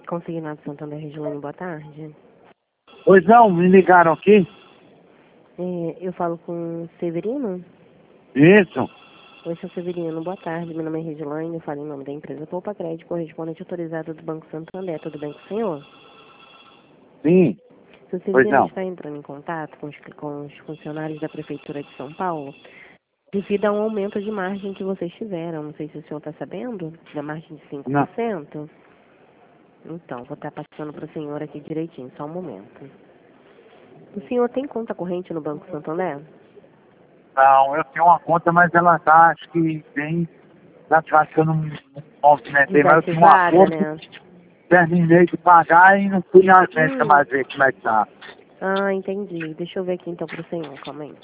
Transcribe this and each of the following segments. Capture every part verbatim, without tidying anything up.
Consignado Santander Regilane, boa tarde. Pois não, me ligaram aqui? É, eu falo com o Severino? Isso. Oi, seu Severino, boa tarde. Meu nome é Regilane, eu falo em nome da empresa Poupa Crédito, correspondente autorizado do Banco Santander. Tudo bem com o senhor? Sim. Seu Pois Severino não. está entrando em contato com os, com os funcionários da Prefeitura de São Paulo devido a um aumento de margem que vocês tiveram. Não sei se o senhor está sabendo, da margem de cinco Não. por cento. Então, vou estar passando para o senhor aqui direitinho, só um momento. O senhor tem conta corrente no Banco Santander? Não, eu tenho uma conta, mas ela tá, acho que tem. Tá tratando um movimentei, mas eu tinha um Desativada, acordo, né? terminei de pagar e não fui na agência Hum. mais ver como é que tá. Ah, entendi. Deixa eu ver aqui então para o senhor, calma aí.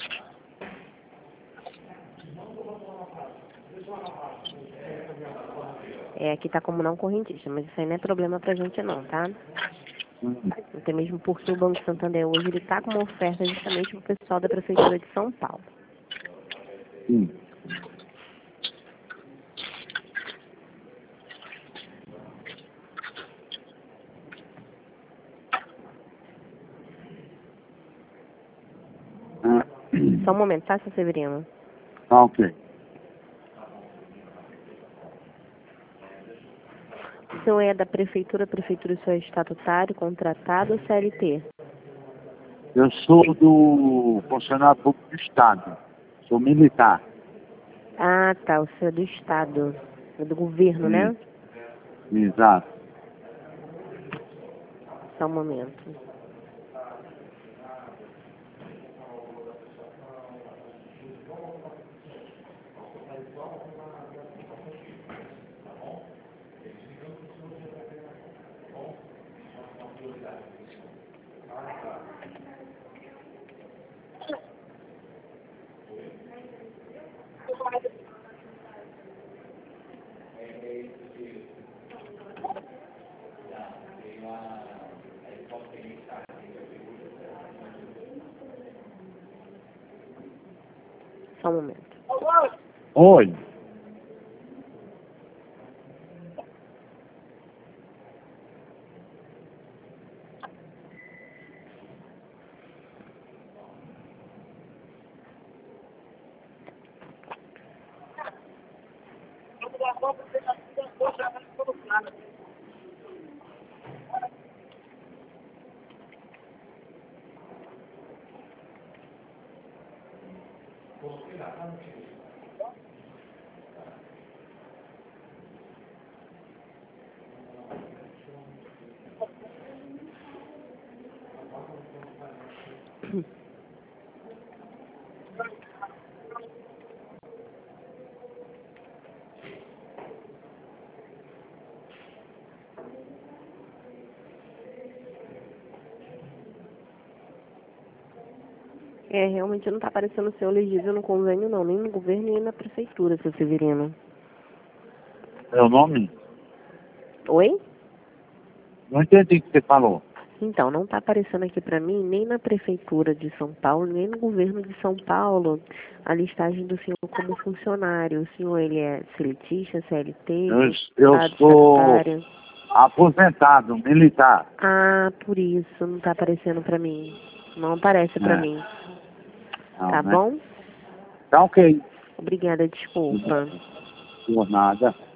É, aqui tá como não correntista, mas isso aí não é problema pra gente não, tá? Hum. Até mesmo porque o Banco Santander hoje ele tá com uma oferta justamente pro pessoal da Prefeitura de São Paulo. Sim. Ah, Só um momento, tá, seu Severino? ah, ok. O senhor é da Prefeitura, a Prefeitura o senhor é estatutário, contratado ou C L T? Eu sou do funcionário público do Estado. Sou militar. Ah, tá, o senhor é do Estado, é do governo, né? Isso. Exato. Só um momento. Só um momento. Oi. É, realmente não tá aparecendo ser elegível no convênio não, nem no governo nem na Prefeitura, seu Severino. Meu nome? Oi? Não entendi o que você falou. Então, não está aparecendo aqui para mim, nem na Prefeitura de São Paulo, nem no governo de São Paulo, a listagem do senhor como funcionário. O senhor, ele é seletista, C L T, Eu, eu estado sou estatutário? aposentado, militar. Ah, por isso, não está aparecendo para mim. Não aparece para É. mim. Não, Tá né? bom? Tá ok. Obrigada, desculpa. Por nada.